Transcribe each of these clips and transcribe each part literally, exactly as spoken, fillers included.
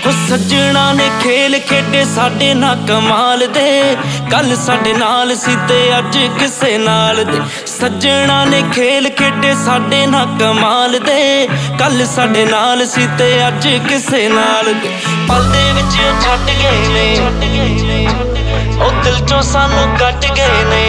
सज्जणा ने खेल खेडे साडे ना कमाल दे, कल साडे नाल सी ते अज किसे नाल दे। सज्जणा ने खेल खेडे साडे ना कमाल दे, कल साडे नाल सी ते अज किसे नाल दे। पल दे विच छड्ड गए ने, ओ दिल चों सानू कट गए ने।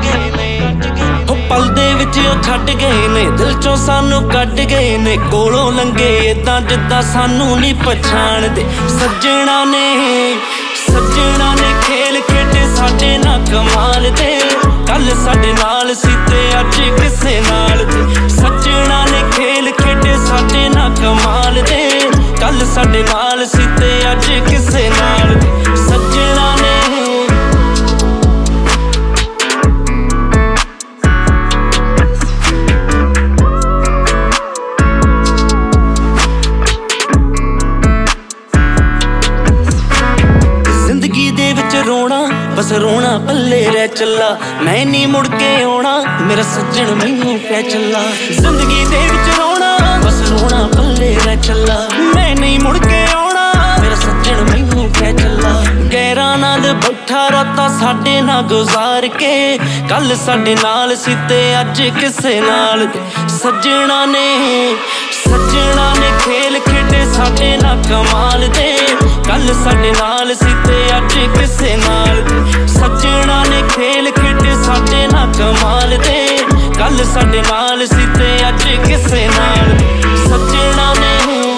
पल दे विच छड्ड गए ने, दिल चों सानू कट गए ने। कोलों लंघे इदां जिद्दां सानू नहीं पछाणदे। सज्जणा ने सज्जणा ने खेल खेडे साडे ना कमाल दे, कल साडे नाल सी ते अज किसे नाल दे। सज्जणा ने खेल खेडे साडे ना कमाल दे, कल साडे नाल सी ते अज किसे नाल दे। सज्जणा ने रोना बस रोना पल्ले रह चला, मैं नहीं मुड़ के आना मेरा सज्जन मैनू कह चला। जिंदगी दे विच रोना बस रोना पल्ले रह चला, मैं नहीं मुड़ के आना मेरा सज्जन मैनू कह चला। गैरां नाल बैठा रातां साडे ना गुजार के, कल साडे नाल सी ते अज किसे नाल दे। सज्जणा ने सज्जणा ने खेल खेडे साडे ना कमाल दे, कल साडे नाल सी ते अज किसे नाल दे। सज्जणा ने खेल खेडे साडे ना कमाल दे, कल साडे नाल सी ते अज किसे नाल दे। सज्जणा ने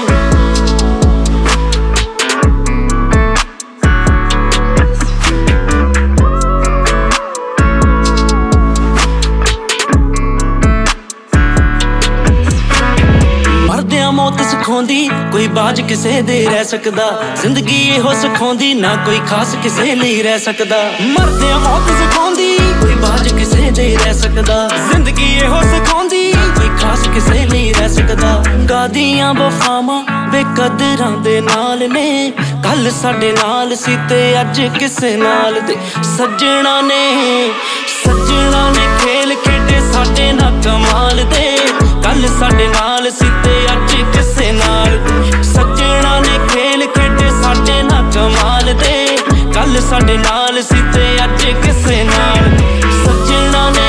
मौत सिखाउंदी कोई बाज किसे दे रह सकदा, जिंदगी इहो सिखाउंदी ना कोई खास किसे लई रह सकदा। मरदे मौत सिखाउंदी कोई बाज किसे दे रह सकदा, जिंदगी इहो सिखाउंदी कोई खास किसे लई रह सकदा। गादियां वफावां बेकदरां दे नाल ने, कल साडे नाल सी ते अज किसे नाल दे। सज्जणा ने सज्जणा ने खेल खेडे साडे ना कमाल दे, कल साडे नाल सी ते अज किसे नाल दे। सज्जणा ने खेल खेडे साडे ना कमाल दे, कल साडे नाल सी ते अज किसे नाल दे। सज्जणा ने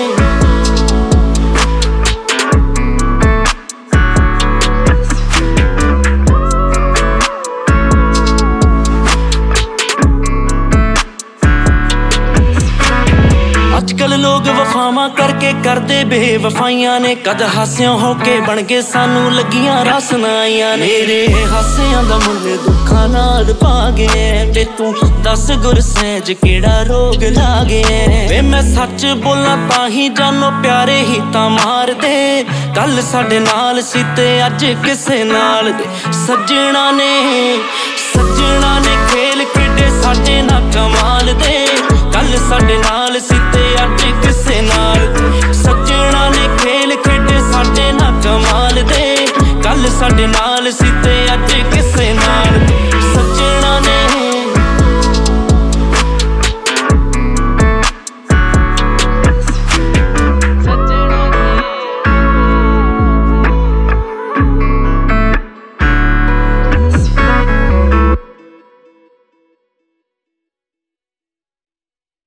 अजकल लोग वफावां करके करदे बेवफाइयां ने, कद हास्यों होके बन के सानू लगियां रसनाइयां। मेरे हास्यां दा मुल दुखां नाल पा गए, ते तू दस गुरसैज केड़ा रोग ला गए। वे मैं सच बोलां तां ही जानो प्यारे ही तां मार दे, कल साडे नाल सी ते अज किसे नाल दे। सज्जणा ने सज्जणा ने खेल खेडे साडे ना कमाल दे, कल साडे नाल सी ते अज किसे नाल दे। सज्जणा ने खेल खेडे साडे ना कमाल दे, कल साडे नाल सी ते अज किसे नाल